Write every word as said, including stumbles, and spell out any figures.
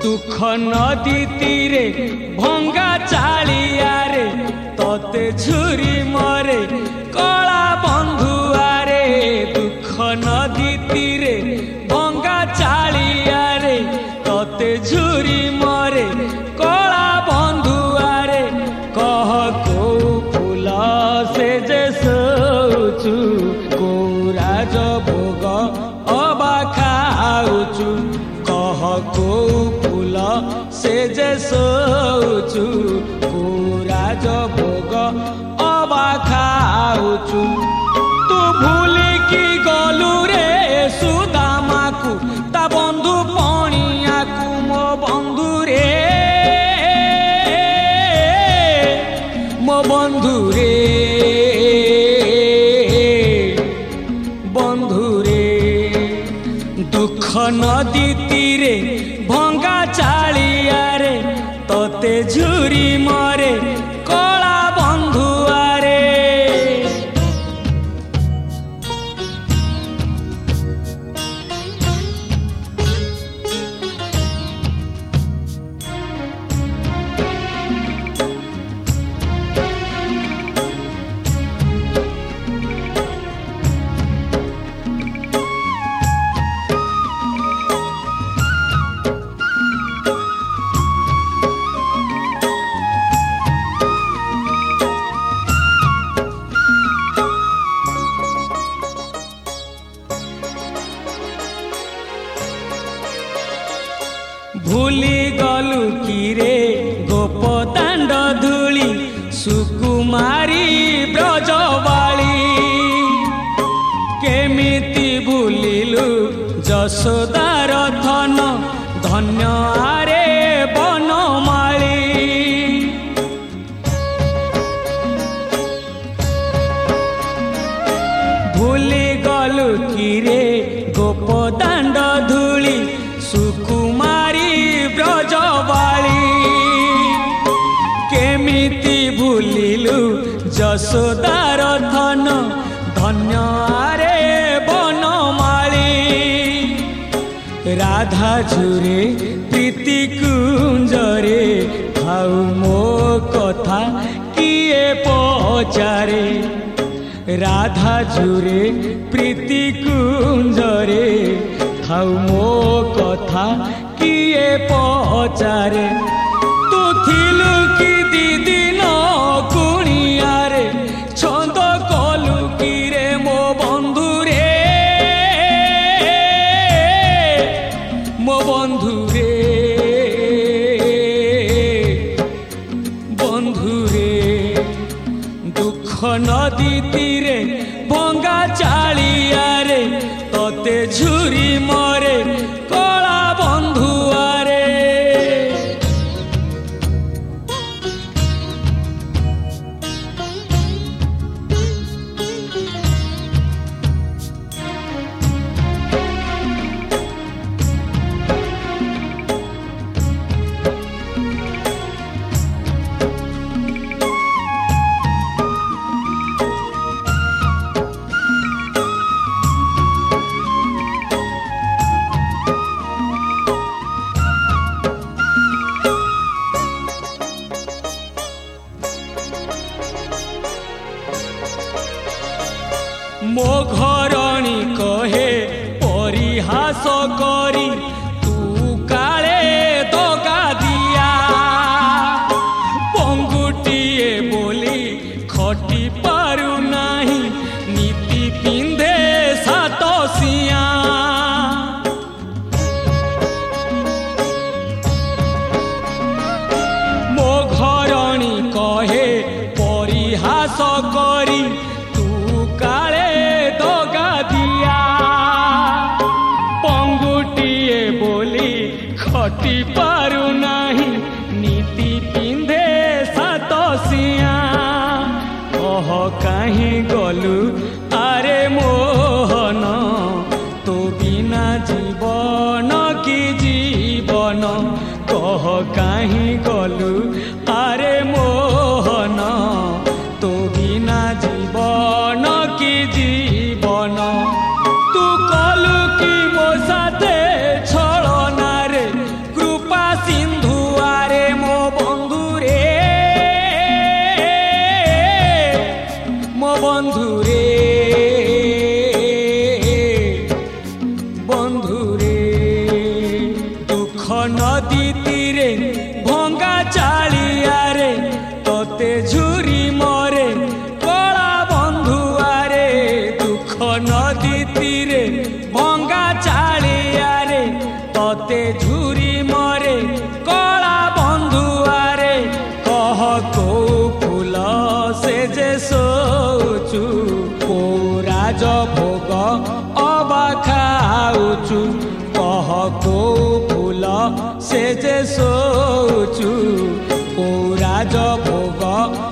दुख नदी तीरे भंगा चालिया रे तोते झुरी मरे कला बंधुआ रे दुख नदी तीरे भंगा चालिया रे तोते झुरी मरे कला बंधुआ रे कह को फूल से जे सोचु को राज भोग अबा खाउचु कह को फूल से जे सोचु को राज भोग अबा खाउचु तू भूली की गलु रे सुदामा को ता बंधु पणिया को मो बंधु रे मो बंधु रे बंधु रे दुख नदी तीरे भंगा चालिया रे तोते झुरी मरे कला बंधुआ रे भूली गलु कि रे गोप दांड धूली सुकुमारी ब्रजवाली केमिति भूलिलु जशोदार धन धन्य आरे बनमाली भूली गलु कि रे गोप दांड धूली सुकुमारी ब्रजवाली केमिति भूलिलु जशोदार धन धन्य आरे बनमाली राधा झुरे प्रीति कुंजरे खाऊ मो कथा किए पचारे राधा झुरे प्रीति कुंजरे खाऊ मो कथा किए पचारे तू थिलु कि दीदी न कुणिया रे छंद कलु कि रे मो बंधु रे मो बंधु रे बंधु रे दुख नदी तीरे भंगा चालिया रे तोते झुरी मरे कला बंधुआ रे मो घरणी कहे परिहास करी तू काले दगा दिया पंगुटिए बोली खटी पारु नाही नीति पिंधे सातसिया मो घरणी कहे परिहास करी काले दगा दिया पंगुटिए बोली खटी पारु नाही नीति पिंधे सातसिया कह कहीं गलु आरे मोहन तो बिना जीवन की जीवन कह कहीं गलु आरे मोहन तो बिना जीवन की जीवन तू कलु की मो साथे छलना रे कृपा ରାଜ ଭୋଗ ଅବା ଖାଉଛୁ କହ କୋଉ ଫୁଲ ସେ ଯେ ଶୋଉଛୁ କୋଉ ରାଜ ଭୋଗ